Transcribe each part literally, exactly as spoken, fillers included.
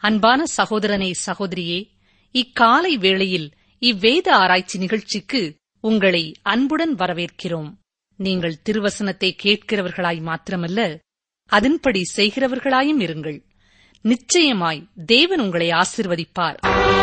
அன்பான சகோதரனே, சகோதரியே, இக்காலை வேளையில் இவ்வேத ஆராய்ச்சி நிகழ்ச்சிக்கு உங்களை அன்புடன் வரவேற்கிறோம். நீங்கள் திருவசனத்தை கேட்கிறவர்களாய் மாத்திரமல்ல, அதன்படி செய்கிறவர்களாயும் இருங்கள். நிச்சயமாய் தேவன் உங்களை ஆசீர்வதிப்பார்.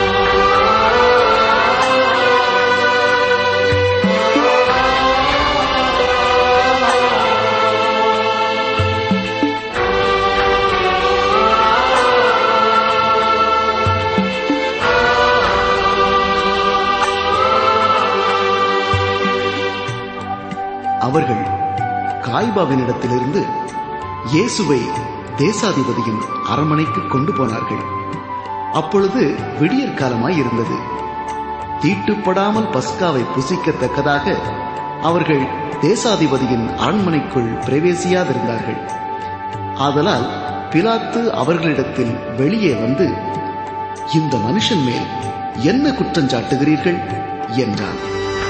அவர்கள் காய்பாவினிடத்திலிருந்து இயேசுவை தேசாதிபதியின் அரண்மனைக்கு கொண்டு போனார்கள். அப்பொழுது விடியற் காலமாயிருந்தது. தீட்டுப்படாமல் பஸ்காவை புசிக்கத்தக்கதாக அவர்கள் தேசாதிபதியின் அரண்மனைக்குள் பிரவேசியாதிருந்தார்கள். ஆதலால் பிலாத்து அவர்களிடத்தில் வெளியே வந்து, இந்த மனுஷன் மேல் என்ன குற்றஞ்சாட்டுகிறீர்கள் என்றான்.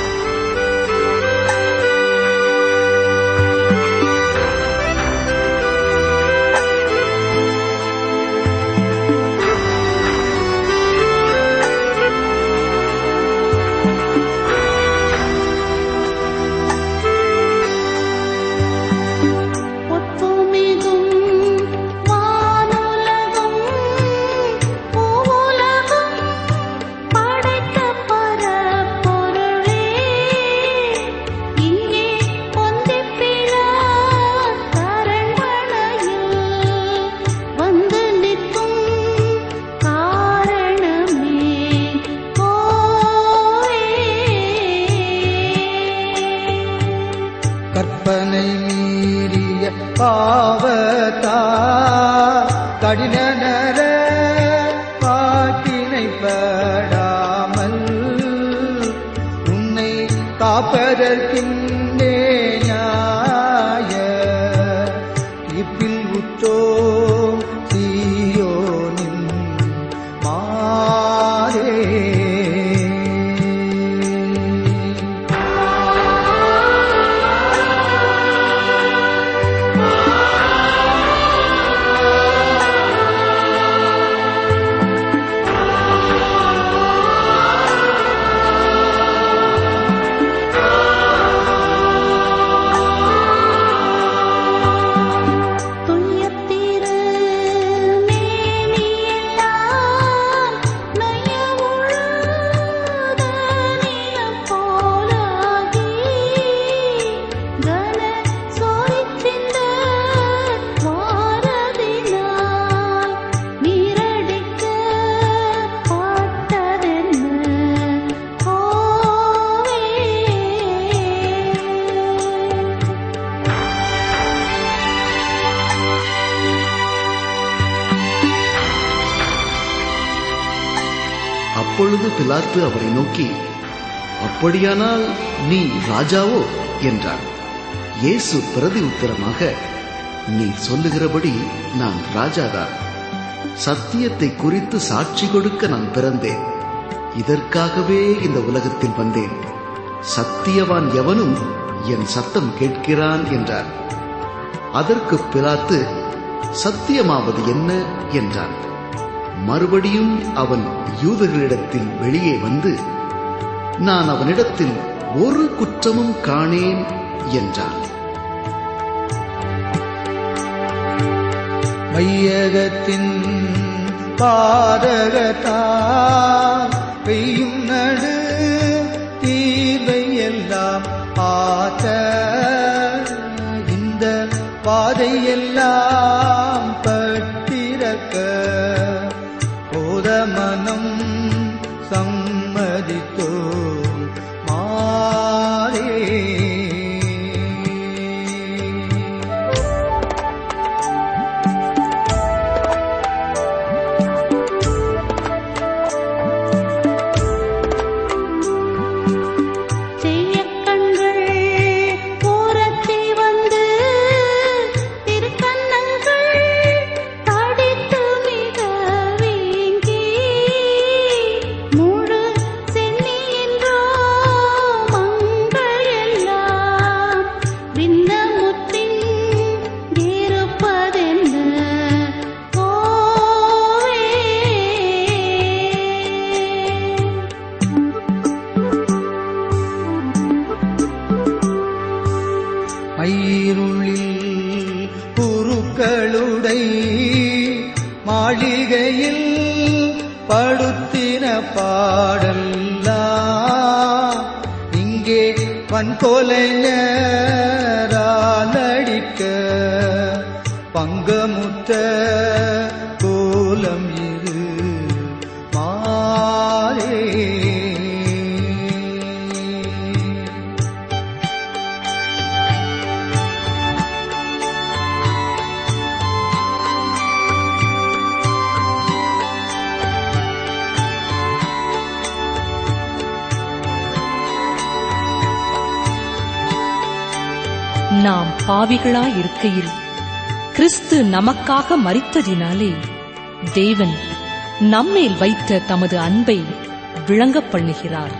கற்பனை மீறிய பாவத்தா கடினர பாக்கினைப்படாமல் உன்னை காப்பதற்கின்றே நியாய தீர்ப்பில் உற்றோம் சீயோனின் மாறே. அப்பொழுது பிலாத்து அவரை நோக்கி, அப்படியானால் நீ ராஜாவோ என்றார். இயேசு பிரதி உத்தரமாக, நீ சொல்லுகிறபடி நான் ராஜாதான். சத்தியத்தை குறித்து சாட்சி கொடுக்க நான் பிறந்தேன். இதற்காகவே இந்த உலகத்தில் வந்தேன். சத்தியவான் எவனும் என் சத்தம் கேட்கிறான் என்றார். அதற்கு பிலாத்து, சத்தியமாவது என்ன என்றான். மறுபடியும் அவன் யூதர்களிடத்தில் வெளியே வந்து, நான் அவனிடத்தில் ஒரு குற்றமும் காணேன் என்றான். மையகத்தின் பாதகத்தா பெய்யும் நடு தீர்வை எல்லாம் ஆத்த இந்த பாதையெல்லாம் பட்டிருக்க மனம் சம்மதித்தோ மாறே. திருக்கண்ணங்கள் படித்து மிக வீங்கி மாளிகையில் படுத்தின பாடல்லாம் இங்கே வன்கொலைஞரால் அடிக்க பங்கமுற்ற கோலம் இது மாறே. நாம் பாவிகளாயிருக்கையில் கிறிஸ்து நமக்காக மரித்ததினாலே தேவன் நம்மேல் வைத்த தமது அன்பை விளங்கப் பண்ணுகிறார்.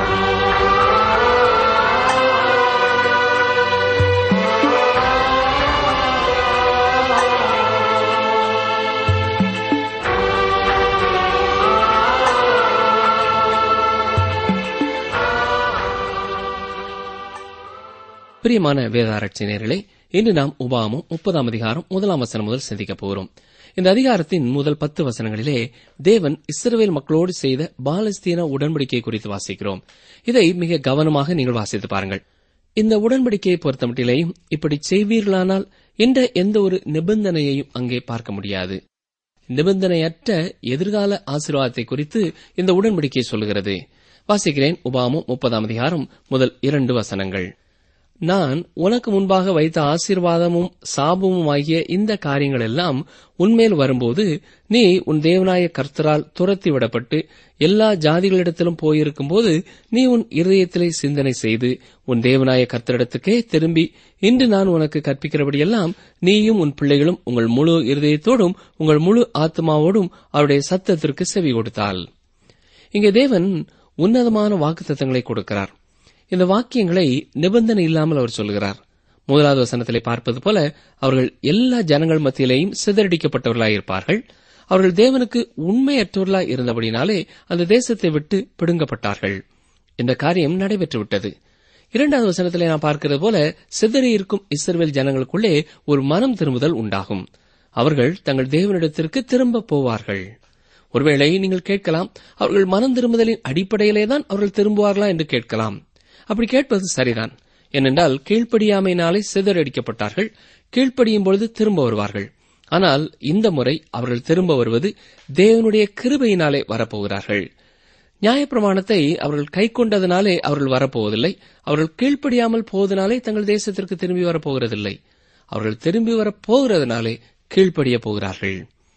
பிரியமான வேதாராய்ச்சி நேயர்களே, இன்று நாம் உபாகமம் முப்பதாம் அதிகாரம் முதலாம் வசனம் முதல் சிந்திக்கப் போகிறோம். இந்த அதிகாரத்தின் முதல் பத்து வசனங்களிலே தேவன் இஸ்ரவேல் மக்களோடு செய்த பாலஸ்தீன உடன்படிக்கை குறித்து வாசிக்கிறோம். இதை மிக கவனமாக நீங்கள் வாசித்து பாருங்கள். இந்த உடன்படிக்கையை பொறுத்தமட்டிலேயும் இப்படி செய்வீர்களானால் என்ற எந்த ஒரு நிபந்தனையையும் அங்கே பார்க்க முடியாது. நிபந்தனையற்ற எதிர்கால ஆசீர்வாதத்தை குறித்து இந்த உடன்படிக்கை சொல்லுகிறது. வாசிக்கிறேன். உபாகமம் முப்பதாம் அதிகாரம் முதல் இரண்டு வசனங்கள். நான் உனக்கு முன்பாக வைத்த ஆசீர்வாதமும் சாபமும் ஆகிய இந்த காரியங்கள் எல்லாம் உன்மேல் வரும்போது நீ உன் தேவனாய கர்த்தரால் துரத்தி விடப்பட்டு எல்லா ஜாதிகளிடத்திலும் போயிருக்கும் போது நீ உன் இருதயத்திலே சிந்தனை செய்து உன் தேவனாய கர்த்தரிடத்துக்கே திரும்பி இன்று நான் உனக்கு கற்பிக்கிறபடியெல்லாம் நீயும் உன் பிள்ளைகளும் உங்கள் முழு இருதயத்தோடும் உங்கள் முழு ஆத்மாவோடும் அவருடைய சத்தத்திற்கு செவி கொடுத்தால். இங்கே தேவன் உன்னதமான வாக்குத்தத்தங்களை கொடுக்கிறார். இந்த வாக்கியங்களை நிபந்தனை இல்லாமல் அவர் சொல்கிறார். முதலாவது வசனத்திலே பார்ப்பது போல அவர்கள் எல்லா ஜனங்கள் மத்தியிலேயும் சிதறடிக்கப்பட்டவர்களாயிருப்பார்கள். அவர்கள் தேவனுக்கு உண்மையற்றவர்களாய் இருந்தபடினாலே அந்த தேசத்தை விட்டு பிடுங்கப்பட்டார்கள். இந்த காரியம் நடைபெற்றுவிட்டது. இரண்டாவது வசனத்திலே நாம் பார்க்கிறது போல சிதறியிருக்கும் இஸ்ரவேல் ஜனங்களுக்குள்ளே ஒரு மனம் திரும்புதல் உண்டாகும். அவர்கள் தங்கள் தேவனிடத்திற்கு திரும்ப போவார்கள். ஒருவேளை நீங்கள் கேட்கலாம், அவர்கள் மனம் திரும்புதலின் அடிப்படையிலேதான் அவர்கள் திரும்புவார்களா என்று கேட்கலாம். அப்படி கேட்பது சரிதான். ஏனென்றால் கீழ்ப்படியாமையினாலே சிதறடிக்கப்பட்டார்கள். கீழ்ப்படியும் பொழுது திரும்ப வருவார்கள். ஆனால் இந்த முறை அவர்கள் திரும்ப வருவது தேவனுடைய கிருபையினாலே வரப்போகிறார்கள். நியாயப்பிரமாணத்தை அவர்கள் கை கொண்டதினாலே அவர்கள் வரப்போவதில்லை. அவர்கள் கீழ்ப்படியாமல் போவதனாலே தங்கள் தேசத்திற்கு திரும்பி வரப்போகிறதில்லை. அவர்கள் திரும்பி வரப்போகிறதுனாலே கீழ்ப்படிய போகிறார்கள்.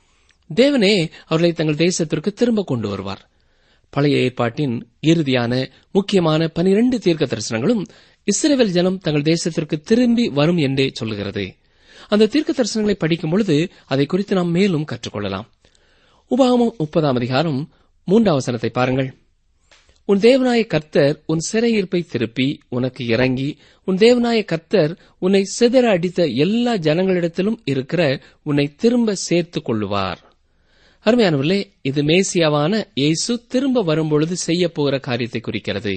தேவனே அவர்களை தங்கள் தேசத்திற்கு திரும்ப கொண்டு வருவார். பழைய ஏற்பாட்டின் இறுதியான முக்கியமான பனிரெண்டு தீர்க்க தரிசனங்களும் இஸ்ரவேல் ஜனம் தங்கள் தேசத்திற்கு திரும்பி வரும் என்றே சொல்லுகிறது. அந்த தீர்க்க தரிசனங்களை படிக்கும் பொழுது அதை குறித்து நாம் மேலும் கற்றுக்கொள்ளலாம். உபாகமம் முப்பதாம் அதிகாரம் மூன்றாம் வசனத்தை பாருங்கள். உன் தேவனாய கர்த்தர் உன் சிறையிருப்பை திருப்பி உனக்கு இறங்கி உன் தேவனாய கர்த்தர் உன்னை சிதற அடித்த எல்லா ஜனங்களிடத்திலும் இருக்கிற உன்னை திரும்ப சேர்த்துக் கொள்ளுவார். அருமையானவர்களே, இது மேசியாவான இயேசு திரும்ப வரும்பொழுது செய்ய போகிற காரியத்தை குறிக்கிறது.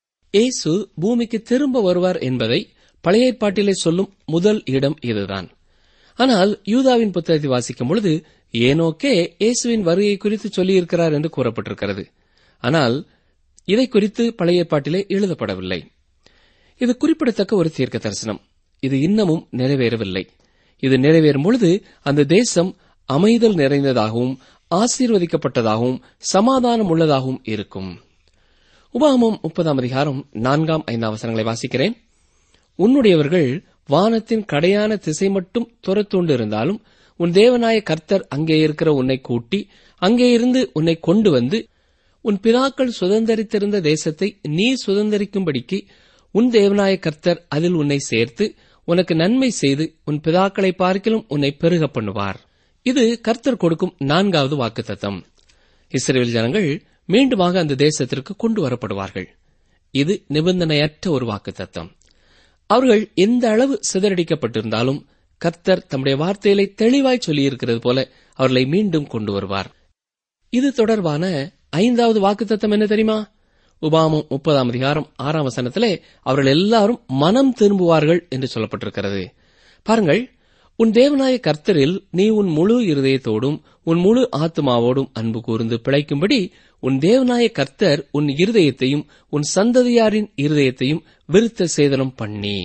இயேசு பூமிக்கு திரும்ப வருவார் என்பதை பழைய ஏற்பாட்டிலே சொல்லும் முதல் இடம் இதுதான். ஆனால் யூதாவின் புத்தகத்தை வாசிக்கும் பொழுது ஏனோக்கே இயேசுவின் வருகை குறித்து சொல்லியிருக்கிறார் என்று கூறப்பட்டிருக்கிறது. ஆனால் இதை குறித்து பழைய ஏற்பாட்டிலே எழுதப்படவில்லை. இது குறிப்பிடத்தக்க ஒரு தீர்க்க தரிசனம். இது இன்னமும் நிறைவேறவில்லை. இது நிறைவேறும் பொழுது அந்த தேசம் அமைதல் நிறைந்ததாகவும் ஆசீர்வதிக்கப்பட்டதாகவும் சமாதானம் உள்ளதாகவும் இருக்கும். உபாகமம் முப்பதாம் அதிகாரம் நான்காம் ஐந்தாம் வசனங்களை வாசிக்கிறேன். உன்னுடையவர்கள் வானத்தின் கடையான திசை மட்டும் துரத்துண்டு இருந்தாலும் உன் தேவனாய கர்த்தர் அங்கே இருக்கிற உன்னை கூட்டி அங்கே இருந்து உன்னை கொண்டு வந்து உன் பிதாக்கள் சுதந்தரித்திருந்த தேசத்தை நீ சுதந்தரிக்கும்படிக்கு உன் தேவனாய கர்த்தர் அதில் உன்னை சேர்த்து உனக்கு நன்மை செய்து உன் பிதாக்களை பார்க்கிலும் உன்னை பெருக பண்ணுவார். இது கர்த்தர் கொடுக்கும் நான்காவது வாக்குத்தத்தம். இஸ்ரவேல் ஜனங்கள் மீண்டுமாக அந்த தேசத்திற்கு கொண்டு வரப்படுவார்கள். இது நிபந்தனையற்ற ஒரு வாக்குத்தத்தம். அவர்கள் எந்த அளவு சிதறடிக்கப்பட்டிருந்தாலும் கர்த்தர் தம்முடைய வார்த்தைகளை தெளிவாய் சொல்லியிருக்கிறது போல அவர்களை மீண்டும் கொண்டு வருவார். இது தொடர்பான ஐந்தாவது வாக்குத்தத்தம் என்ன தெரியுமா? உபாகமம் முப்பதாம் அதிகாரம் ஆறாம் வசனத்திலே அவர்கள் எல்லாரும் மனம் திரும்புவார்கள் என்று சொல்லப்பட்டிருக்கிறது. பாருங்கள், உன் தேவனாய கர்த்தரில் நீ உன் முழு இருதயத்தோடும் உன் முழு ஆத்மாவோடும் அன்பு கூர்ந்து பிழைக்கும்படி உன் தேவனாய கர்த்தர் உன் இருதயத்தையும் உன் சந்ததியாரின் இருதயத்தையும் விருத்த சேதனம் பண்ணி.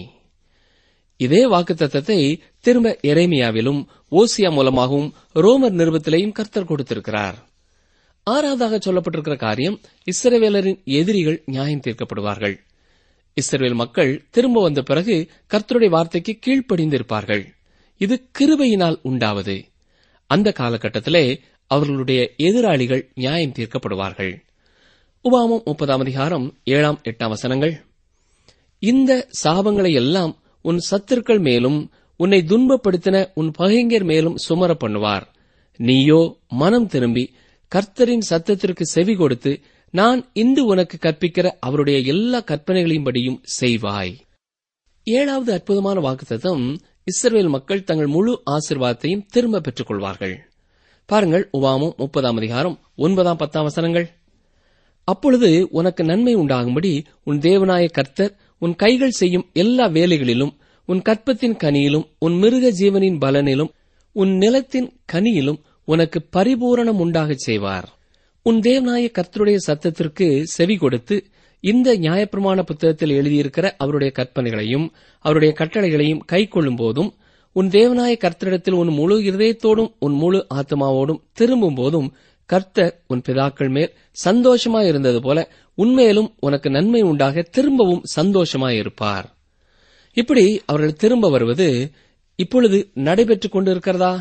இதே வாக்குத்தத்தத்தை திரும்ப எரேமியாவிலும் ஓசியா மூலமாகவும் ரோமர் நிருபத்திலேயும் கர்த்தர் கொடுத்திருக்கிறார். ஆறாவதாக சொல்லப்பட்டிருக்கிற காரியம், இஸ்ரவேலரின் எதிரிகள் நியாயம் தீர்க்கப்படுவார்கள். இஸ்ரவேல் மக்கள் திரும்ப வந்த பிறகு கர்த்தருடைய வார்த்தைக்கு கீழ்ப்படிந்திருப்பார்கள். இது கிருபையினால் உண்டாவது. அந்த காலகட்டத்திலே அவர்களுடைய எதிராளிகள் நியாயம் தீர்க்கப்படுவார்கள். உபாகமம் முப்பதாம் அதிகாரம் ஏழாம் எட்டாம் வசனங்கள். இந்த சாபங்களை எல்லாம் உன் சத்துருக்கள் மேலும் உன்னை துன்பப்படுத்தின உன் பகைஞர் மேலும் சுமர பண்ணுவார். நீயோ மனம் திரும்பி கர்த்தரின் சத்தத்திற்கு செவி கொடுத்து நான் இன்று உனக்கு கற்பிக்கிற அவருடைய எல்லா கற்பனைகளின்படியும் செய்வாய். ஏழாவது அற்புதமான வாக்குத்தத்தம், இஸ்ரவேல் மக்கள் தங்கள் முழு ஆசீர்வாதத்தையும் திரும்ப பெற்றுக் கொள்வார்கள். பாருங்கள், உபாகமம் முப்பதாம் அதிகாரம் ஒன்பதாம் பத்தாம் வசனங்கள். அப்பொழுது உனக்கு நன்மை உண்டாகும்படி உன் தேவனாய கர்த்தர் உன் கைகள் செய்யும் எல்லா வேலைகளிலும் உன் கற்பத்தின் கனியிலும் உன் மிருக ஜீவனின் பலனிலும் உன் நிலத்தின் கனியிலும் உனக்கு பரிபூரணம் உண்டாகச் செய்வார். உன் தேவனாய கர்த்தருடைய சத்தத்திற்கு செவி கொடுத்து இந்த நியாயப்பிரமாண புத்தகத்தில் எழுதியிருக்கிற அவருடைய கற்பனைகளையும் அவருடைய கட்டளைகளையும் கைக்கொள்ளும் போதும், உன் தேவனாய கர்த்தரிடத்தில் உன் முழு இருதயத்தோடும் உன் முழு ஆத்மாவோடும் திரும்பும் போதும் கர்த்தர் உன் பிதாக்கள் மேல் சந்தோஷமாயிருந்தது போல உன்மேலும் உனக்கு நன்மை உண்டாக திரும்பவும் சந்தோஷமாயிருப்பார். இப்படி அவர்கள் திரும்ப வருவது இப்பொழுது நடைபெற்றுக் கொண்டிருக்கிறதா?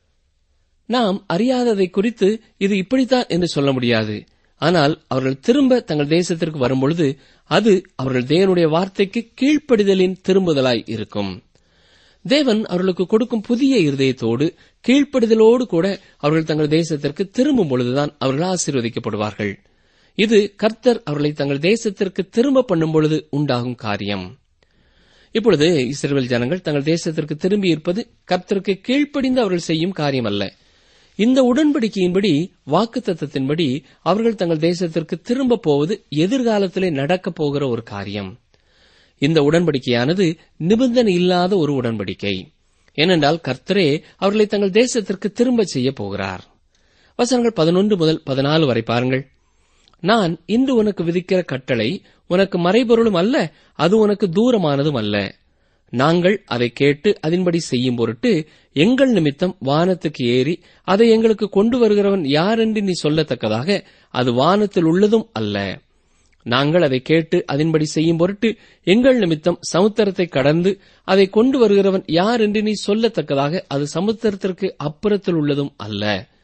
நாம் அறியாததை குறித்து இது இப்படித்தான் என்று சொல்ல முடியாது. ஆனால் அவர்கள் திரும்ப தங்கள் தேசத்திற்கு வரும்பொழுது அது அவர்கள் தேவனுடைய வார்த்தைக்கு கீழ்ப்படிதலின் திரும்புதலாய் இருக்கும். தேவன் அவர்களுக்கு கொடுக்கும் புதிய இருதயத்தோடு கீழ்ப்படிதலோடு கூட அவர்கள் தங்கள் தேசத்திற்கு திரும்பும் பொழுதுதான் அவர்கள் ஆசீர்வதிக்கப்படுவார்கள். இது கர்த்தர் அவர்களை தங்கள் தேசத்திற்கு திரும்ப பண்ணும் பொழுது உண்டாகும் காரியம். இப்பொழுது இஸ்ரவேல் ஜனங்கள் தங்கள் தேசத்திற்கு திரும்பி இருப்பது கர்த்தருக்கு கீழ்ப்படிந்து அவர்கள் செய்யும் காரியம் அல்ல. இந்த உடன்படிக்கையின்படி, வாக்குத்தத்தத்தின்படி அவர்கள் தங்கள் தேசத்திற்கு திரும்ப போவது எதிர்காலத்திலே நடக்கப் போகிற ஒரு காரியம். இந்த உடன்படிக்கையானது நிபந்தனை இல்லாத ஒரு உடன்படிக்கை. ஏனென்றால் கர்த்தரே அவர்களை தங்கள் தேசத்திற்கு திரும்ப செய்ய போகிறார். வசனங்கள் பதினொன்று முதல் பதினாலு வரை பாருங்கள். நான் இன்று உனக்கு விதிக்கிற கட்டளை உனக்கு மறைபொருளும் அல்ல, அது உனக்கு தூரமானதும் அல்ல. நாங்கள் அதை கேட்டு அதன்படி செய்யும் பொருட்டு எங்கள் நிமித்தம் வானத்துக்கு ஏறி அதை எங்களுக்கு கொண்டு வருகிறவன் யார் என்று நீ சொல்லத்தக்கதாக அது வானத்தில் உள்ளதும் அல்ல. நாங்கள் அதை கேட்டு அதன்படி செய்யும் பொருட்டு எங்கள் நிமித்தம் சமுத்திரத்தை கடந்து அதை கொண்டு வருகிறவன் யார் என்று நீ சொல்லத்தக்கதாக அது சமுத்திரத்திற்கு அப்புறத்தில் உள்ளதும் அல்ல.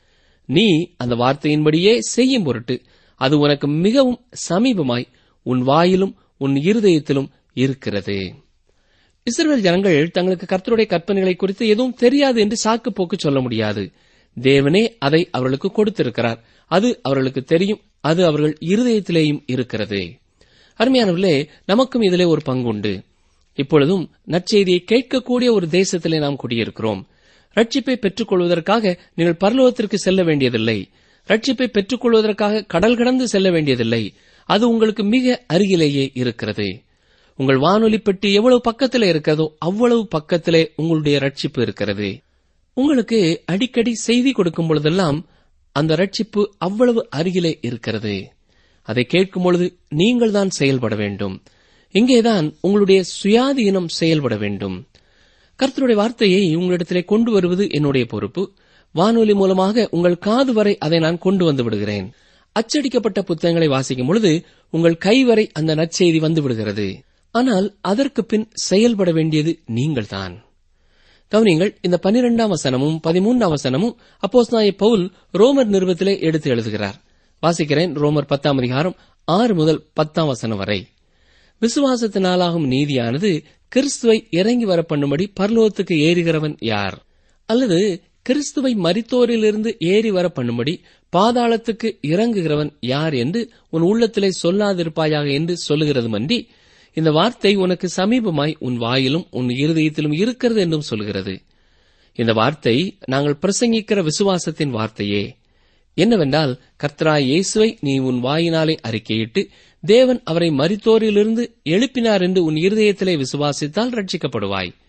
நீ அந்த வார்த்தையின்படியே செய்யும் பொருட்டு அது உனக்கு மிகவும் சமீபமாய் உன் வாயிலும் உன் இருதயத்திலும் இருக்கிறது. இஸ்ரவேல் ஜனங்கள் தங்களுக்கு கர்த்தருடைய கற்பனைகளை குறித்து எதுவும் தெரியாது என்று சாக்கு போக்கு சொல்ல முடியாது. தேவனே அதை அவர்களுக்கு கொடுத்திருக்கிறார். அது அவர்களுக்கு தெரியும். அது அவர்கள் இருதயத்திலேயும் இருக்கிறது. அருமையானவர்களே, நமக்கும் இதிலே ஒரு பங்குண்டு. இப்பொழுதும் நற்செய்தியை கேட்கக்கூடிய ஒரு தேசத்திலே நாம் குடியிருக்கிறோம். ரட்சிப்பை பெற்றுக் கொள்வதற்காக நீங்கள் பரலோகத்திற்கு செல்ல வேண்டியதில்லை. ரட்சிப்பை பெற்றுக் கொள்வதற்காக கடல் கடந்து செல்ல வேண்டியதில்லை. அது உங்களுக்கு மிக அருகிலேயே இருக்கிறது. உங்கள் வானொலி பெட்டி எவ்வளவு பக்கத்திலே இருக்கிறதோ அவ்வளவு பக்கத்திலே உங்களுடைய ரட்சிப்பு இருக்கிறது. உங்களுக்கு அடிக்கடி செய்தி கொடுக்கும் பொழுதெல்லாம் அந்த ரட்சிப்பு அவ்வளவு அருகிலே இருக்கிறது. அதை கேட்கும் பொழுது நீங்கள் தான் செயல்பட வேண்டும். இங்கேதான் உங்களுடைய சுயாதீனம் செயல்பட வேண்டும். கர்த்தருடைய வார்த்தையை உங்களிடத்திலே கொண்டு வருவது என்னுடைய பொறுப்பு. வானொலி மூலமாக உங்கள் காது வரை அதை நான் கொண்டு வந்து விடுகிறேன். அச்சடிக்கப்பட்ட புத்தகங்களை வாசிக்கும் பொழுது உங்கள் கை வரை அந்த நற்செய்தி வந்து விடுகிறது. ஆனால் அதற்கு பின் செயல்பட வேண்டியது நீங்கள்தான். கவனிங்கள், இந்த பனிரெண்டாம் வசனமும் பதிமூன்றாம் வசனமும் அப்போஸ்தலனாகிய பவுல் ரோமர் நிருபத்திலே எடுத்து எழுதுகிறார். வாசிக்கிறேன். ரோமர் பத்தாம் அதிகாரம் ஆறு முதல் பத்தாம் வசனம் வரை. விசுவாசத்தினாலாகும் நீதியானது கிறிஸ்துவை இறங்கி வர பண்ணும்படி பரலோகத்துக்கு ஏறுகிறவன் யார்? அல்லது கிறிஸ்துவை மரித்தோரிலிருந்து ஏறி வர பண்ணும்படி பாதாளத்துக்கு இறங்குகிறவன் யார் என்று உன் உள்ளத்திலே சொல்லாதிருப்பாயாக என்று சொல்லுகிறதுமன்றி, இந்த வார்த்தை உனக்கு சமீபமாய் உன் வாயிலும் உன் இருதயத்திலும் இருக்கிறது என்றும் சொல்கிறது. இந்த வார்த்தை நாங்கள் பிரசங்கிக்கிற விசுவாசத்தின் வார்த்தையே. என்னவென்றால், கர்த்தராய் இயேசுவை நீ உன் வாயினாலே அறிக்கையிட்டு தேவன் அவரை மரித்தோரிலிருந்து எழுப்பினார் என்று உன் இருதயத்திலே விசுவாசித்தால் ரட்சிக்கப்படுவாய்.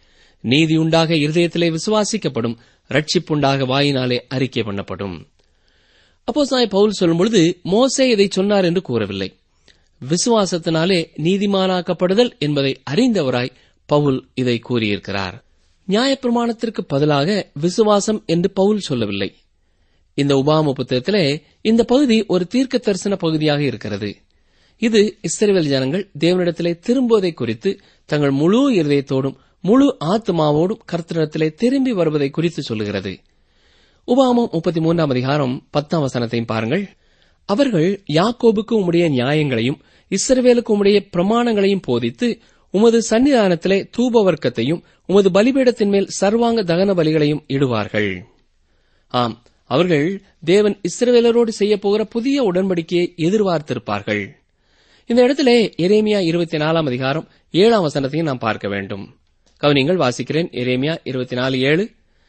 நீதியுண்டாக இருதயத்திலே விசுவாசிக்கப்படும், ரட்சிப்புண்டாக வாயினாலே அறிக்கை பண்ணப்படும். அப்போஸ்தலனாகிய பவுல் சொல்லும்பொழுது மோசே இதை சொன்னார் என்று கூறவில்லை. விசுவாசத்தினாலே நீதிமானாக்கப்படுதல் என்பதை அறிந்தவராய் பவுல் இதை கூறியிருக்கிறார். நியாயப்பிரமாணத்திற்கு பதிலாக விசுவாசம் என்று பவுல் சொல்லவில்லை. இந்த உபாகம புத்தகத்திலே இந்த பகுதி ஒரு தீர்க்க தரிசன பகுதியாக இருக்கிறது. இது இஸ்ரவேல் ஜனங்கள் தேவனிடத்திலே திரும்புவதை குறித்து தங்கள் முழு இருதயத்தோடும் முழு ஆத்மாவோடும் கர்த்தரிடத்திலே திரும்பி வருவதை குறித்து சொல்லுகிறது. உபாகமம் முப்பத்தி மூன்றாம் அதிகாரம் பத்தாம் வசனத்தையும் பாருங்கள். அவர்கள் யாக்கோபுக்கு உம்முடைய நியாயங்களையும் இஸ்ரவேலுக்கு உம்முடைய பிரமாணங்களையும் போதித்து உமது சன்னிதானத்திலே தூபவர்க்கத்தையும் உமது பலிபீடத்தின் மேல் சர்வாங்க தகன பலிகளையும் இடுவார்கள். ஆம், அவர்கள் தேவன் இஸ்ரவேலரோடு செய்யப்போகிற புதிய உடன்படிக்கையை எதிர்பார்த்திருப்பார்கள். இந்த இடத்திலே எரேமியா இருபத்தி நாலாம் அதிகாரம் ஏழாம் வசனத்தையும் நாம் பார்க்க வேண்டும். கவனிங்கள், வாசிக்கிறேன். எரேமியா இருபத்தி நாலு ஏழு.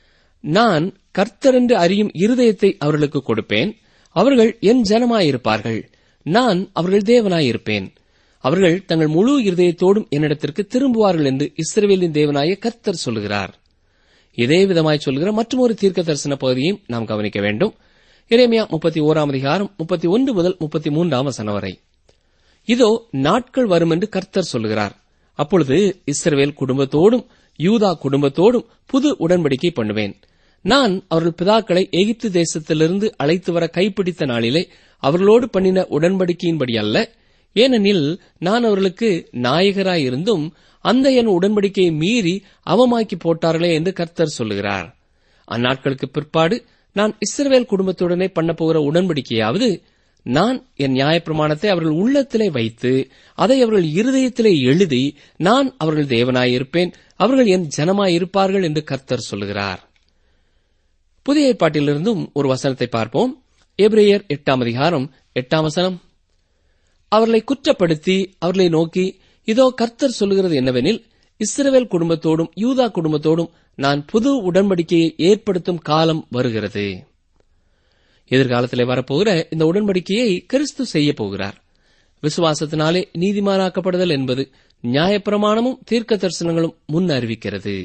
நான் கர்த்தரென்று அறியும் இருதயத்தை அவர்களுக்கு கொடுப்பேன், அவர்கள் என் ஜனமாயிருப்பார்கள், நான் அவர்கள் தேவனாயிருப்பேன், அவர்கள் தங்கள் முழு இருதயத்தோடும் என்னிடத்திற்கு திரும்புவார்கள் என்று இஸ்ரவேலின் தேவனாய கர்த்தர் சொல்கிறார். இதே விதமாய் சொல்கிற மற்றொரு தீர்க்க தரிசன பகுதியையும் நாம் கவனிக்க வேண்டும். எரேமியா முப்பத்தி ஓராம் அதிகாரம் முப்பத்தி ஒன்று முதல் முப்பத்தி மூன்றாம் வசனம் வரை. இதோ நாட்கள் வரும் என்று கர்த்தர் சொல்கிறார். அப்பொழுது இஸ்ரவேல் குடும்பத்தோடும் யூதா குடும்பத்தோடும் புது உடன்படிக்கை பண்ணுவேன். நான் அவர்கள் பிதாக்களை எகிப்து தேசத்திலிருந்து அழைத்து வர கைப்பிடித்த நாளிலே அவர்களோடு பண்ணின உடன்படிக்கையின்படி அல்ல, ஏனெனில் நான் அவர்களுக்கு நாயகராயிருந்தும் அந்த என் உடன்படிக்கையை மீறி அவமாக்கி போட்டார்களே என்று கர்த்தர் சொல்லுகிறார். அந்நாட்களுக்கு பிற்பாடு நான் இஸ்ரவேல் குடும்பத்துடனே பண்ணப்போகிற உடன்படிக்கையாவது, நான் என் நியாயப்பிரமாணத்தை அவர்கள் உள்ளத்திலே வைத்து அதை அவர்கள் இருதயத்திலே எழுதி நான் அவர்கள் தேவனாயிருப்பேன், அவர்கள் என் ஜனமாயிருப்பார்கள் என்று கர்த்தர் சொல்லுகிறார். புதிய ஏற்பாட்டிலிருந்தும் ஒரு வசனத்தை பார்ப்போம். எபிரேயர் எட்டாம் அதிகாரம் எட்டாம் வசனம். அவர்களை குற்றப்படுத்தி அவர்களை நோக்கி, இதோ கர்த்தர் சொல்லுகிறது என்னவெனில், இஸ்ரவேல் குடும்பத்தோடும் யூதா குடும்பத்தோடும் நான் புது உடன்படிக்கையை ஏற்படுத்தும் காலம் வருகிறது. எதிர்காலத்திலே வரப்போகிற இந்த உடன்படிக்கையை கிறிஸ்து செய்ய போகிறார். விசுவாசத்தினாலே நீதிமானாக்கப்படுதல் என்பது நியாயப்பிரமாணமும் தீர்க்க தரிசனங்களும் முன் அறிவிக்கிறது.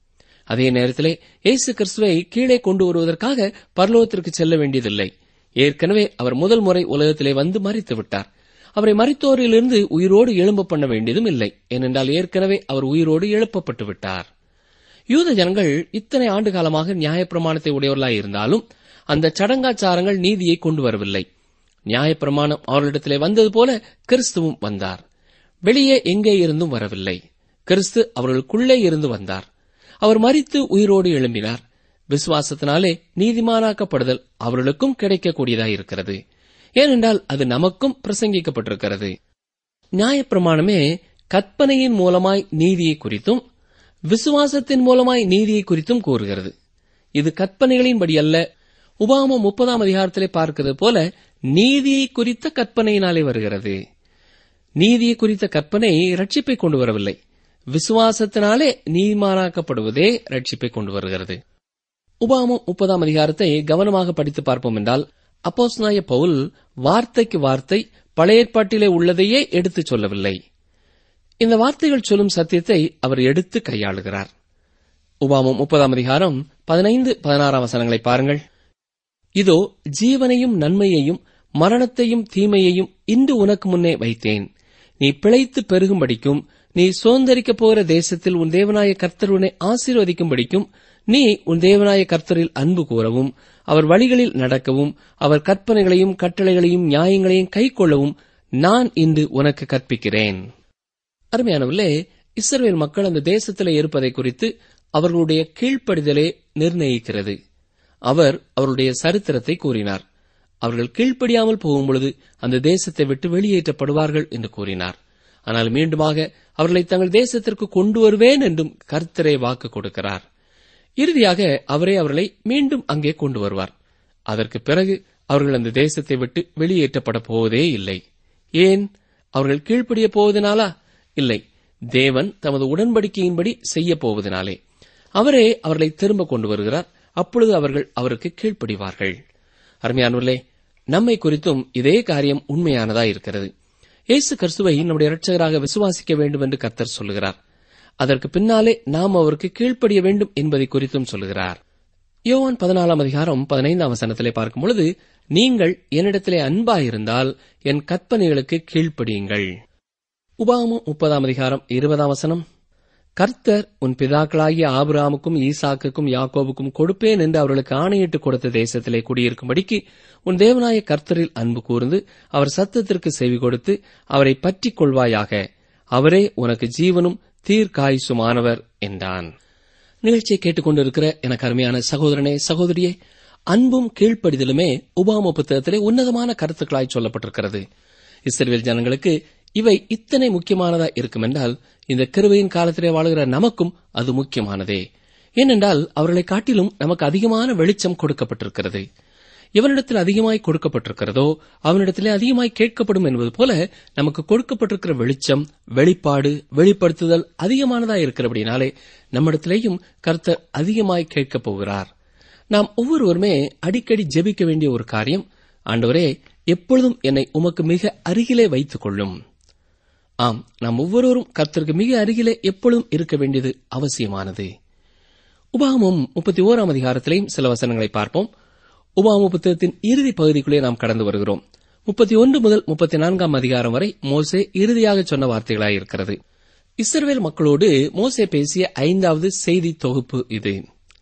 அதே நேரத்திலே இயேசு கிறிஸ்துவை கீழே கொண்டு வருவதற்காக பரலோகத்திற்கு செல்ல வேண்டியதில்லை. ஏற்கனவே அவர் முதல் முறை உலகத்திலே வந்து மரித்து விட்டார். அவரை மரித்தோரிலிருந்து உயிரோடு எழும்ப பண்ண வேண்டியதும் இல்லை, ஏனென்றால் ஏற்கனவே அவர் உயிரோடு எழுப்பப்பட்டு விட்டார். யூத ஜனங்கள் இத்தனை ஆண்டு காலமாக நியாயப்பிரமாணத்தை உடையவர்களாய் இருந்தாலும் அந்த சடங்காச்சாரங்கள் நீதியை கொண்டு வரவில்லை. நியாயப்பிரமாணம் அவர்களிடத்திலே வந்தது போல கிறிஸ்துவும் வந்தார். வெளியே எங்கே இருந்தும் வரவில்லை. கிறிஸ்து அவர்களுக்குள்ளே இருந்து வந்தார். அவர் மரித்து உயிரோடு எழும்பினார். விசுவாசத்தினாலே நீதிமானாக்கப்படுதல் அவர்களுக்கும் கிடைக்கக்கூடியதாயிருக்கிறது. ஏனென்றால் அது நமக்கும் பிரசங்கிக்கப்பட்டிருக்கிறது. நியாயப்பிரமாணமே கற்பனையின் மூலமாய் நீதியை குறித்தும் விசுவாசத்தின் மூலமாய் நீதியை குறித்தும் கூறுகிறது. இது கற்பனைகளின்படி அல்ல. உபாகமம் முப்பதாம் அதிகாரத்திலே பார்க்கிறது போல நீதியை குறித்த கற்பனையினாலே வருகிறது. நீதியை குறித்த கற்பனை ரட்சிப்பை கொண்டு வரவில்லை. விசுவாசத்தினாலே நீதிமானாக்கப்படுவதே ரட்சிப்பை கொண்டு வருகிறது. உபாகமம் முப்பதாம் அதிகாரத்தை கவனமாக படித்து பார்ப்போம் என்றால், அப்போஸ்தலனாகிய பவுல் வார்த்தைக்கு வார்த்தை பழைய ஏற்பாட்டிலே உள்ளதையே எடுத்துச் சொல்லவில்லை. இந்த வார்த்தைகள் சொல்லும் சத்தியத்தை அவர் எடுத்து கையாளுகிறார். உபாகமம் முப்பதாம் அதிகாரம் பதினைந்து பதினாறாம் வசனங்களை பாருங்கள். இதோ ஜீவனையும் நன்மையையும் மரணத்தையும் தீமையையும் இன்று உனக்கு முன்னே வைத்தேன். நீ பிழைத்து பெருகும்படிக்கும் நீ சுதந்தரிக்கப் போகிற தேசத்தில் உன் தேவனாய கர்த்தர் உன்னை ஆசீர்வதிக்கும்படிக்கும் நீ உன் தேவனாய கர்த்தரில் அன்பு கூறவும் அவர் வழிகளில் நடக்கவும் அவர் கற்பனைகளையும் கட்டளைகளையும் நியாயங்களையும் கைக்கொள்ளவும் நான் இன்று உனக்கு கற்பிக்கிறேன். அருமையானவர்களே, இஸ்ரவேல் மக்கள் அந்த தேசத்திலே இருப்பதை குறித்து அவர்களுடைய கீழ்ப்படிதலே நிர்ணயிக்கிறது. அவர் அவருடைய சரித்திரத்தை கூறினார். அவர்கள் கீழ்ப்படியாமல் போகும்பொழுது அந்த தேசத்தை விட்டு வெளியேற்றப்படுவார்கள் என்று கூறினார். ஆனால் மீண்டுமாக அவர்களை தங்கள் தேசத்திற்கு கொண்டு வருவேன் என்றும் கர்த்தரே வாக்கு கொடுக்கிறார். இறுதியாக அவரே அவர்களை மீண்டும் அங்கே கொண்டு வருவார். அதற்கு பிறகு அவர்கள் அந்த தேசத்தை விட்டு வெளியேற்றப்பட போவதே இல்லை. ஏன்? அவர்கள் கீழ்ப்படிய போவதனாலா? இல்லை, தேவன் தமது உடன்படிக்கையின்படி செய்ய போவதனாலே. அவரே அவர்களை திரும்ப கொண்டு வருகிறார். அப்பொழுது அவர்கள் அவருக்கு கீழ்ப்படிவார்கள். அருமையானவர்களே, நம்மை குறித்தும் இதே காரியம் உண்மையானதா இருக்கிறது. இயேசு கிறிஸ்துவை நம்முடைய இரட்சகராக விசுவாசிக்க வேண்டும் என்று கர்த்தர் சொல்லுகிறார். அதற்கு பின்னாலே நாம் அவருக்கு கீழ்ப்படிய வேண்டும் என்பதை குறித்தும் சொல்கிறார். யோவான் பதினாலாம் அதிகாரம் பதினைந்தாம் வசனத்திலே பார்க்கும் பொழுது, நீங்கள் என்னிடத்திலே அன்பாயிருந்தால் என் கற்பனைகளுக்கு கீழ்ப்படியுங்கள். உபாகமம் முப்பதாம் அதிகாரம் இருபதாம் வசனம், கர்த்தர் உன் பிதாக்களாகிய ஆபிரகாமுக்கும் ஈசாக்குக்கும் யாக்கோபுக்கும் கொடுப்பேன் என்று அவர்களுக்கு ஆணையிட்டு கொடுத்த தேசத்திலே குடியிருக்கும்படிக்கு உன் தேவனாய கர்த்தரில் அன்பு கூர்ந்து அவர் சத்தத்திற்கு செவி கொடுத்து அவரை பற்றிக் கொள்வாயாக. அவரே உனக்கு ஜீவனும் தீர்க்காயுசுமானவர் என்றான். நிகழ்ச்சியை கேட்டுக்கொண்டிருக்கிற எனக்கு அருமையான சகோதரனே, சகோதரியே, அன்பும் கீழ்ப்படிதலுமே உபாகம புத்தகத்திலே உன்னதமான கருத்துக்களாய் சொல்லப்பட்டிருக்கிறது. இஸ்ரவேல் ஜனங்களுக்கு இவை இத்தனை முக்கியமானதா இருக்கும் என்றால் இந்த கிருபையின் காலத்திலே வாழுகிற நமக்கும் அது முக்கியமானதே. ஏனென்றால் அவர்களை காட்டிலும் நமக்கு அதிகமான வெளிச்சம் கொடுக்கப்பட்டிருக்கிறது. எவனிடத்தில் அதிகமாய் கொடுக்கப்பட்டிருக்கிறதோ அவனிடத்திலே அதிகமாய் கேட்கப்படும் என்பது போல நமக்கு கொடுக்கப்பட்டிருக்கிற வெளிச்சம், வெளிப்பாடு, வெளிப்படுத்துதல் அதிகமானதா இருக்கிறபடினாலே நம்மிடத்திலேயும் கர்த்தர் அதிகமாய் கேட்கப் போகிறார். நாம் ஒவ்வொருவருமே அடிக்கடி ஜெபிக்க வேண்டிய ஒரு காரியம், ஆண்டவரே, எப்பொழுதும் என்னை உமக்கு மிக அருகிலே வைத்துக் கொள்ளும். ஆம், நாம் ஒவ்வொருவரும் கர்த்தருக்கு மிக அருகிலே எப்பொழுதும் இருக்க வேண்டியது அவசியமானது. உபாகமம் முப்பத்தி ஓராம் அதிகாரத்திலேயும் சில வசனங்களை பார்ப்போம். உபாகம புத்தகத்தின் இறுதி பகுதிக்குள்ளே நாம் கடந்து வருகிறோம். முப்பத்தி ஒன்று முதல் முப்பத்தி நான்காம் அதிகாரம் வரை மோசே இறுதியாக சொன்ன வார்த்தைகளாயிருக்கிறது. இஸ்ரவேல் மக்களோடு மோசே பேசிய ஐந்தாவது செய்தி தொகுப்பு இது.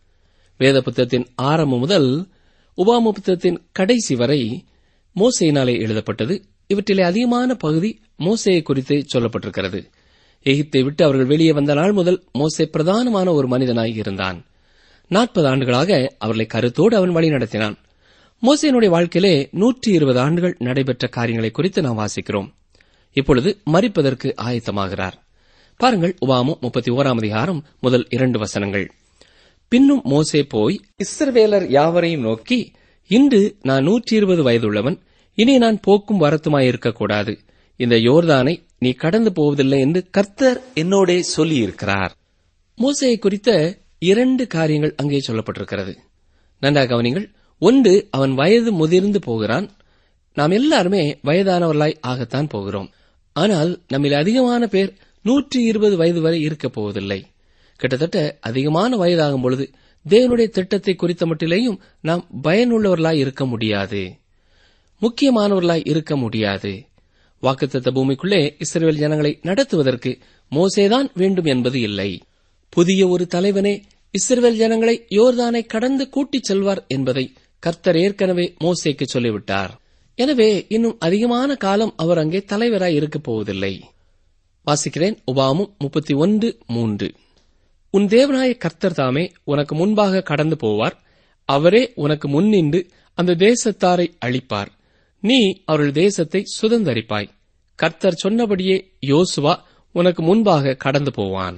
வேத புத்தகத்தின் ஆரம்பம் முதல் உபாகம புத்தகத்தின் கடைசி வரை மோசேயினாலே எழுதப்பட்டது. இவற்றிலே அதிகமான பகுதி மோசேயை குறித்து சொல்லப்பட்டிருக்கிறது. எகிப்தை விட்டு அவர்கள் வெளியே வந்த நாள் முதல் மோசே பிரதானமான ஒரு மனிதனாய் இருந்தான். நாற்பது ஆண்டுகளாக அவர்களை கருத்தோடு அவன் வழி நடத்தினான். மோசேயினுடைய வாழ்க்கையிலே நூற்றி இருபது ஆண்டுகள் நடைபெற்ற காரியங்களை குறித்து நாம் வாசிக்கிறோம். இப்பொழுது மரிப்பதற்கு ஆயத்தமாகிறார். பாருங்கள், உபாகமம் முப்பத்தி ஓராம் அதிகாரம் முதல் இரண்டு வசனங்கள். பின்னும் மோசே போய் இஸ்ரவேலர் யாவரையும் நோக்கி, இன்று நான் நூற்றி இருபது வயதுள்ளவன், இனி நான் போக்கும் வரத்துமாயிருக்கக்கூடாது. இந்த யோர்தானை நீ கடந்து போவதில்லை என்று கர்த்தர் என்னோடே சொல்லியிருக்கிறார். மோசேயை குறித்த இரண்டு காரியங்கள் அங்கே சொல்லப்பட்டிருக்கிறது. நன்றாக கவனிங்கள். ஒன்று, அவன் வயது முதிர்ந்து போகிறான். நாம் எல்லாருமே வயதானவர்களாய் ஆகத்தான் போகிறோம். ஆனால் நம்மில் அதிகமான பேர் நூற்றி இருபது வயது வரை இருக்கப் போவதில்லை. கிட்டத்தட்ட அதிகமான வயதாகும் பொழுது தேவனுடைய திட்டத்தை குறித்த மட்டிலேயும் நாம் பயனுள்ளவர்களாய் இருக்க முடியாது, முக்கியமானவர்களாய் இருக்க முடியாது. வாக்குத்தத்த பூமிக்குள்ளே இஸ்ரவேல் ஜனங்களை நடத்துவதற்கு மோசேதான் வேண்டும் என்பது இல்லை. புதிய ஒரு தலைவனே இஸ்ரவேல் ஜனங்களை யோர்தானை கடந்து கூட்டிச் செல்வார் என்பதை கர்த்தர் ஏற்கனவே மோசேக்கு சொல்லிவிட்டார். எனவே இன்னும் அதிகமான காலம் அவர் அங்கே தலைவராய் இருக்கப் போவதில்லை. வாசிக்கிறேன். உபாகமம் முப்பத்தி ஒன்று மூன்று. உன் தேவனாய கர்த்தர் தாமே உனக்கு முன்பாக கடந்து போவார். அவரே உனக்கு முன்னின்று அந்த தேசத்தாரை அழிப்பார். நீ அவர்கள் தேசத்தை சுதந்தரிப்பாய். கர்த்தர் சொன்னபடியே யோசுவா உனக்கு முன்பாக கடந்து போவான்.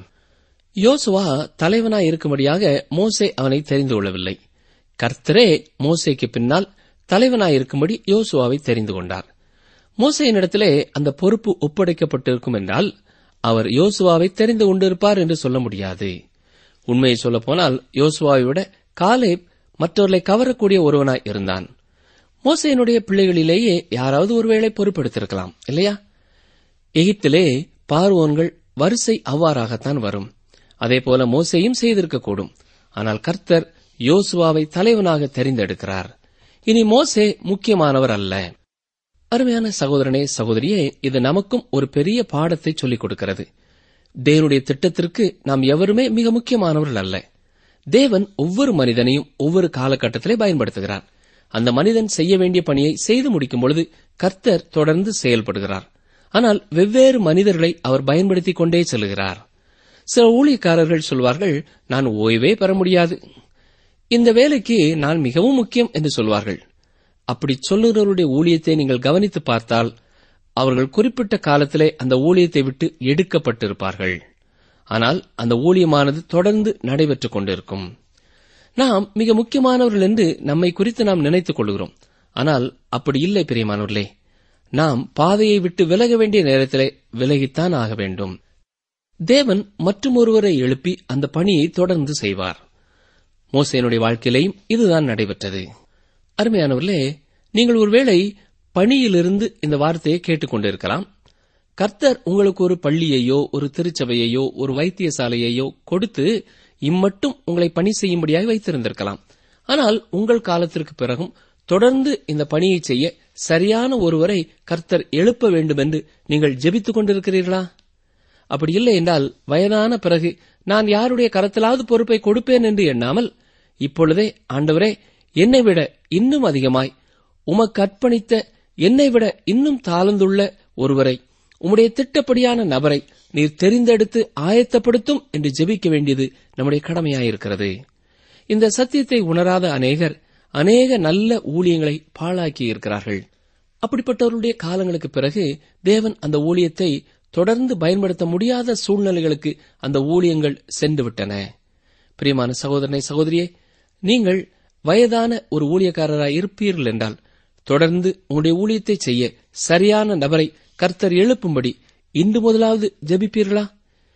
யோசுவா தலைவனாய் இருக்கும்படியாக மோசே அவனை தெரிந்து கொள்ளவில்லை. கர்த்தரே மோசேக்கு பின்னால் தலைவனாய் இருக்கும்படி யோசுவாவை தெரிந்து கொண்டார். மோசேயினிடத்திலே அந்த பொறுப்பு ஒப்படைக்கப்பட்டிருக்கும் என்றால் அவர் யோசுவாவை தெரிந்து கொண்டிருப்பார் என்று சொல்ல முடியாது. உண்மையை சொல்லப்போனால் யோசுவாவை விட காலேப் மற்றவர்களை கவரக்கூடிய ஒருவனாய் இருந்தான். மோசேயினுடைய பிள்ளைகளிலேயே யாராவது ஒருவேளை பொறுப்பெடுத்திருக்கலாம், இல்லையா? எகிப்திலே பார்வோன்கள் வரிசை அவ்வாறாகத்தான் வரும். அதேபோல மோசேயும் செய்திருக்கக்கூடும். ஆனால் கர்த்தர் யோசுவாவை தலைவனாக தெரிந்தெடுக்கிறார். இனி மோசே முக்கியமானவர் அல்ல. அருமையான சகோதரனே, சகோதரியே, இது நமக்கும் ஒரு பெரிய பாடத்தை சொல்லிக் கொடுக்கிறது. தேவனுடைய திட்டத்திற்கு நாம் எவருமே மிக முக்கியமானவர்கள் அல்ல. தேவன் ஒவ்வொரு மனிதனையும் ஒவ்வொரு காலகட்டத்திலே பயன்படுத்துகிறார். அந்த மனிதன் செய்ய வேண்டிய பணியை செய்து முடிக்கும் பொழுது கர்த்தர் தொடர்ந்து செயல்படுகிறார். ஆனால் வெவ்வேறு மனிதர்களை அவர் பயன்படுத்திக் கொண்டே செல்கிறார். சில ஊழியக்காரர்கள் சொல்வார்கள், நான் ஓய்வே பெற முடியாது, இந்த வேலைக்கு நான் மிகவும் முக்கியம் என்று சொல்வார்கள். அப்படி சொல்லுகிறவருடைய ஊழியத்தை நீங்கள் கவனித்து பார்த்தால் அவர்கள் குறிப்பிட்ட காலத்திலே அந்த ஊழியத்தை விட்டு எடுக்கப்பட்டிருப்பார்கள். ஆனால் அந்த ஊழியமானது தொடர்ந்து நடைபெற்றுக் கொண்டிருக்கும். நாம் மிக முக்கியமானவர்கள் என்று நம்மை குறித்து நாம் நினைத்துக் கொள்கிறோம். ஆனால் அப்படி இல்லை பிரியமானவர்களே. நாம் பாதையை விட்டு விலக வேண்டிய நேரத்திலே விலகித்தான் ஆக வேண்டும். தேவன் மற்றும் ஒருவரை எழுப்பி அந்த பணியை தொடர்ந்து செய்வார். மோசேயினுடைய வாழ்க்கையிலேயும் இதுதான் நடைபெற்றது. அருமையானவர்களே, நீங்கள் ஒருவேளை பணியிலிருந்து இந்த வார்த்தையை கேட்டுக் கொண்டிருக்கலாம். கர்த்தர் உங்களுக்கு ஒரு பள்ளியையோ, ஒரு திருச்சபையையோ, ஒரு வைத்தியசாலையையோ கொடுத்து இம்மட்டும் உங்களை பணி செய்யும்படியாக வைத்திருந்திருக்கலாம். ஆனால் உங்கள் காலத்திற்கு பிறகும் தொடர்ந்து இந்த பணியை செய்ய சரியான ஒருவரை கர்த்தர் எழுப்ப வேண்டும் என்று நீங்கள் ஜெபித்துக் கொண்டிருக்கிறீர்களா? அப்படி இல்லை என்றால், வயதான பிறகு நான் யாருடைய கரத்திலாவது பொறுப்பை கொடுப்பேன் என்று எண்ணாமல், இப்பொழுதே ஆண்டவரே, என்னை விட இன்னும் அதிகமாய் உமக்கு அர்ப்பணித்த, என்னை விட இன்னும் தாழ்ந்துள்ள ஒருவரை, உம்முடைய திட்டப்படியான நபரை நீர் தெரிந்தெடுத்து ஆயத்தப்படுத்தும் என்று ஜெபிக்க வேண்டியது நம்முடைய கடமையாயிருக்கிறது. இந்த சத்தியத்தை உணராத அநேகர் அநேக நல்ல ஊழியங்களை பாழாக்கி இருக்கிறார்கள். அப்படிப்பட்டவருடைய காலங்களுக்கு பிறகு தேவன் அந்த ஊழியத்தை தொடர்ந்து பயன்படுத்த முடியாத சூழ்நிலைகளுக்கு அந்த ஊழியங்கள் சென்று விட்டன. பிரியமான சகோதரனை, சகோதரியே, நீங்கள் வயதான ஒரு ஊழியக்காரராய் இருப்பீர்கள் என்றால் தொடர்ந்து உங்களுடைய ஊழியத்தை செய்ய சரியான நபரை கர்த்தர் எழுப்பும்படி இன்று முதலாவது ஜெபிப்பீர்களா?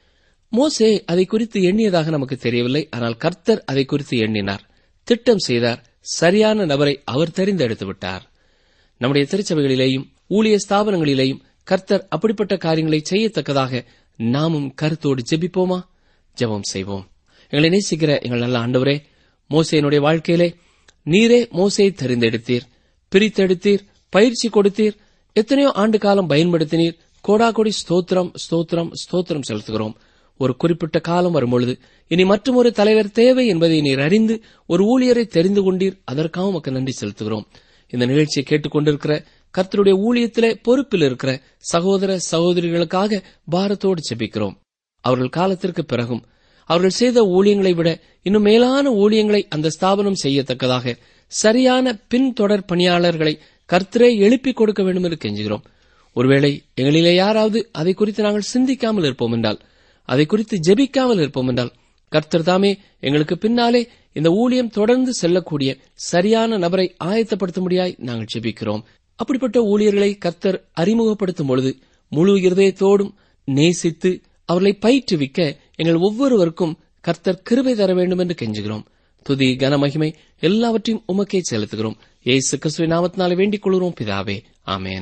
மோசே அதை குறித்து எண்ணியதாக நமக்கு தெரியவில்லை. ஆனால் கர்த்தர் அதை குறித்து எண்ணினார், திட்டம் செய்தார், சரியான நபரை அவர் தெரிந்தெடுத்து விட்டார். நம்முடைய திருச்சபைகளிலேயும் ஊழிய ஸ்தாபனங்களிலேயும் கர்த்தர் அப்படிப்பட்ட காரியங்களை செய்யத்தக்கதாக நாமும் கருத்தோடு ஜெபிப்போமா? ஜெபம் செய்வோம். எங்களை நேசிக்கிற எங்கள் நல்ல ஆண்டவரே, மோசேயினுடைய வாழ்க்கையிலே நீரே மோசேயை தெரிந்தெடுத்தீர், பிரித்தெடுத்தீர், பயிற்சி கொடுத்தீர், எத்தனையோ ஆண்டு காலம் பயன்படுத்தினீர். கோடா கோடி ஸ்தோத்திரம், ஸ்தோத்திரம், ஸ்தோத்திரம் செலுத்துகிறோம். ஒரு குறிப்பிட்ட காலம் வரும்பொழுது இனி மற்றும் ஒரு தலைவர் தேவை என்பதை நீர் அறிந்து ஒரு ஊழியரை தெரிந்து கொண்டீர். அதற்காக உமக்கு நன்றி செலுத்துகிறோம். இந்த நிகழ்ச்சியை கேட்டுக் கொண்டிருக்கிற கர்த்தருடைய ஊழியத்திலே பொறுப்பில் இருக்கிற சகோதர சகோதரிகளுக்காக பாரத்தோடு ஜெபிக்கிறோம். அவர்கள் காலத்திற்கு பிறகும் அவர்கள் செய்த ஊழியங்களை விட இன்னும் மேலான ஊழியங்களை அந்த ஸ்தாபனம் செய்யத்தக்கதாக சரியான பின்தொடர் பணியாளர்களை கர்த்தரே எழுப்பிக் கொடுக்க வேண்டும் என்று கெஞ்சுகிறோம். ஒருவேளை எங்களிலே யாராவது அதை குறித்து நாங்கள் சிந்திக்காமல் இருப்போம் என்றால், அதை குறித்து ஜெபிக்காமல் இருப்போம் என்றால், கர்த்தர் தாமே எங்களுக்கு பின்னாலே இந்த ஊழியம் தொடர்ந்து செல்லக்கூடிய சரியான நபரை ஆயத்தப்படுத்தும்படியாய் நாங்கள் ஜெபிக்கிறோம். அப்படிப்பட்ட ஊழியர்களை கர்த்தர் அறிமுகப்படுத்தும் பொழுது முழு இருதயத்தோடும் நேசித்து அவர்களை பயிற்றுவிக்க எங்கள் ஒவ்வொருவருக்கும் கர்த்தர் கிருபை தர வேண்டும் என்று கெஞ்சுகிறோம். துதி, கன, மகிமை எல்லாவற்றையும் உமக்கே செலுத்துகிறோம். இயேசு கிறிஸ்துவின் நாமத்தினாலே வேண்டிக் கொள்கிறோம் பிதாவே, ஆமென்.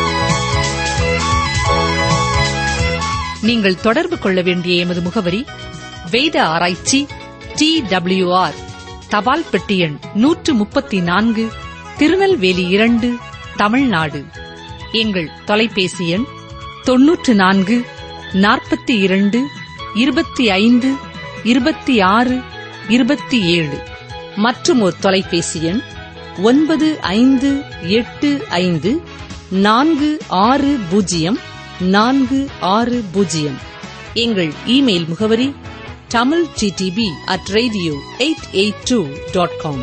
நீங்கள் தொடர்பு கொள்ள வேண்டிய எமது முகவரி: வேத ஆராய்ச்சி, டி டபிள்யூ ஆர், தபால் பெட்டி எண் நூற்று முப்பத்தி நான்கு, திருநெல்வேலி இரண்டு, தமிழ்நாடு. எங்கள் தொலைபேசி எண் தொன்னூற்று நான்கு நாற்பத்தி இரண்டு இருபத்தி ஐந்து இருபத்தி ஆறு இருபத்தி ஏழு. மற்றும் ஒரு தொலைபேசி எண் ஒன்பது ஐந்து எட்டு ஐந்து நான்கு ஆறு பூஜ்ஜியம் நான்கு ஆறு பூஜ்ஜியம். எங்கள் இமெயில் முகவரி Tamil DTP at radio eight eight two dot com.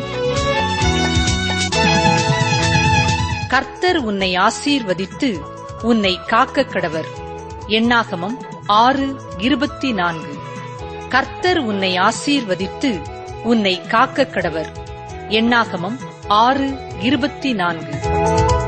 கர்த்தர் உன்னை ஆசீர்வதித்து உன்னை காக்க கடவர். எண்ணாகமம் ஆறு இருபத்தி நான்கு. கர்த்தர் உன்னை ஆசீர்வதித்து உன்னை காக்க கடவர். எண்ணாகமம் ஆறு இருபத்தி நான்கு.